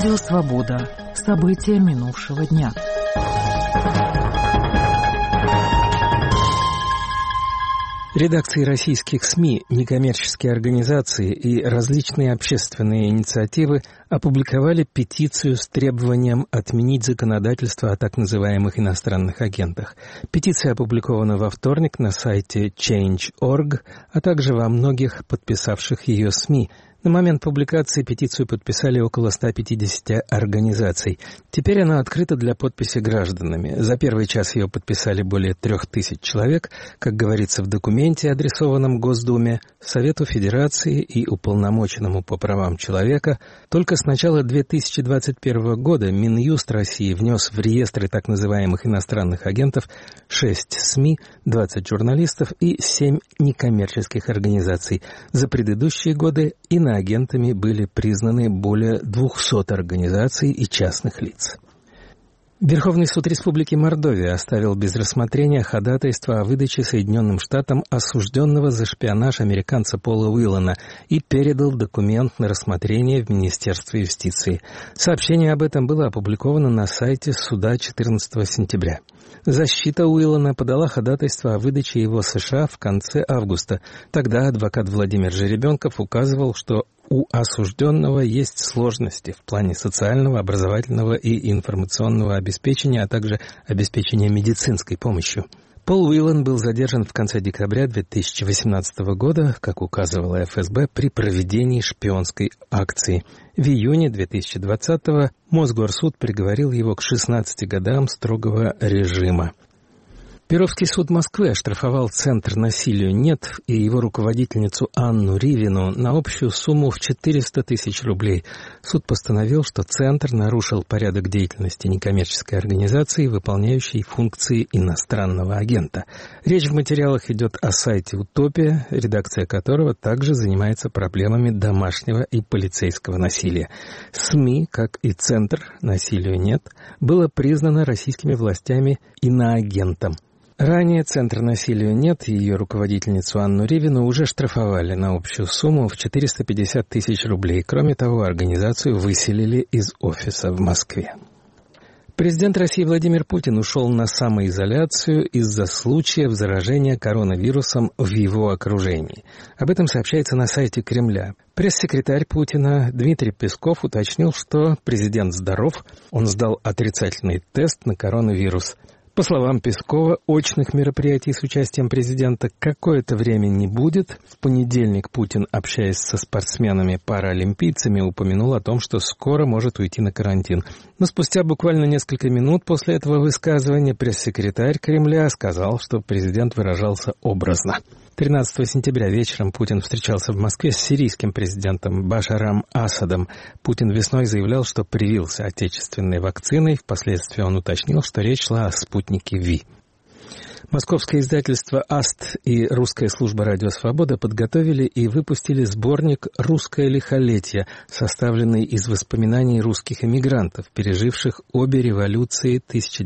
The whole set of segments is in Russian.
Радио «Свобода». События минувшего дня. Редакции российских СМИ, некоммерческие организации и различные общественные инициативы опубликовали петицию с требованием отменить законодательство о так называемых иностранных агентах. Петиция опубликована во вторник на сайте Change.org, а также во многих подписавших ее СМИ. На момент публикации петицию подписали около 150 организаций. Теперь она открыта для подписи гражданами. За первый час ее подписали более 3000 человек, как говорится в документе, адресованном Госдуме, Совету Федерации и Уполномоченному по правам человека. Только с начала 2021 года Минюст России внес в реестры так называемых иностранных агентов 6 СМИ, 20 журналистов и 7 некоммерческих организаций. За предыдущие годы иноагентами были признаны более 200 организаций и частных лиц. Верховный суд Республики Мордовия оставил без рассмотрения ходатайство о выдаче Соединенным Штатам осужденного за шпионаж американца Пола Уиллана и передал документ на рассмотрение в Министерство юстиции. Сообщение об этом было опубликовано на сайте суда 14 сентября. Защита Уиллана подала ходатайство о выдаче его США в конце августа. Тогда адвокат Владимир Жеребенков указывал, что у осужденного есть сложности в плане социального, образовательного и информационного обеспечения, а также обеспечения медицинской помощью. Пол Уиллан был задержан в конце декабря 2018 года, как указывала ФСБ, при проведении шпионской акции. В июне 2020-го Мосгорсуд приговорил его к 16 годам строгого режима. Перовский суд Москвы оштрафовал Центр насилию «Нет» и его руководительницу Анну Ривину на общую сумму в 400 тысяч рублей. Суд постановил, что Центр нарушил порядок деятельности некоммерческой организации, выполняющей функции иностранного агента. Речь в материалах идет о сайте «Утопия», редакция которого также занимается проблемами домашнего и полицейского насилия. СМИ, как и Центр насилию «Нет», было признано российскими властями иноагентом. Ранее Центр насилию «Нет» и ее руководительницу Анну Ривину уже штрафовали на общую сумму в 450 тысяч рублей. Кроме того, организацию выселили из офиса в Москве. Президент России Владимир Путин ушел на самоизоляцию из-за случаев заражения коронавирусом в его окружении. Об этом сообщается на сайте Кремля. Пресс-секретарь Путина Дмитрий Песков уточнил, что президент здоров, он сдал отрицательный тест на коронавирус. По словам Пескова, очных мероприятий с участием президента какое-то время не будет. В понедельник Путин, общаясь со спортсменами-паралимпийцами, упомянул о том, что скоро может уйти на карантин. Но спустя буквально несколько минут после этого высказывания пресс-секретарь Кремля сказал, что президент выражался образно. 13 сентября вечером Путин встречался в Москве с сирийским президентом Башаром Асадом. Путин весной заявлял, что привился отечественной вакциной. Впоследствии он уточнил, что речь шла о спутнике ВИ. Московское издательство «Аст» и русская служба «Радио Свобода» подготовили и выпустили сборник «Русское лихолетие», составленный из воспоминаний русских эмигрантов, переживших обе революции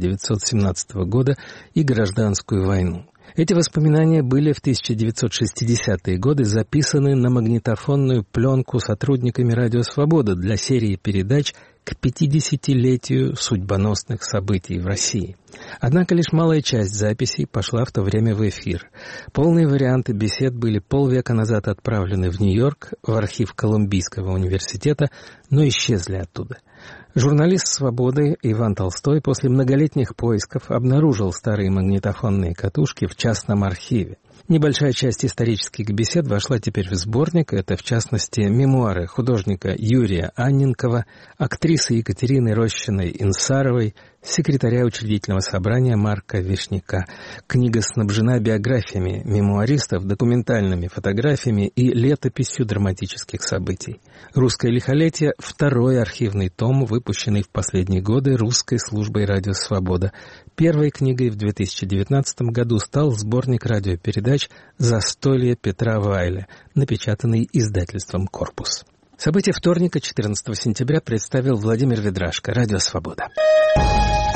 1917 года и гражданскую войну. Эти воспоминания были в 1960-е годы записаны на магнитофонную пленку сотрудниками «Радио Свобода» для серии передач к 50-летию судьбоносных событий в России. Однако лишь малая часть записей пошла в то время в эфир. Полные варианты бесед были полвека назад отправлены в Нью-Йорк, в архив Колумбийского университета, но исчезли оттуда. Журналист «Свободы» Иван Толстой после многолетних поисков обнаружил старые магнитофонные катушки в частном архиве. Небольшая часть исторических бесед вошла теперь в сборник. Это, в частности, мемуары художника Юрия Анненкова, актрисы Екатерины Рощиной-Инсаровой, секретаря учредительного собрания Марка Вишняка. Книга снабжена биографиями мемуаристов, документальными фотографиями и летописью драматических событий. «Русское лихолетие» — второй архивный том, выпущенный в последние годы русской службой «Радио Свобода». Первой книгой в 2019 году стал сборник радиопередач «Застолье Петра Вайля», напечатанный издательством «Корпус». События вторника, 14 сентября, представил Владимир Ведрашко, «Радио Свобода».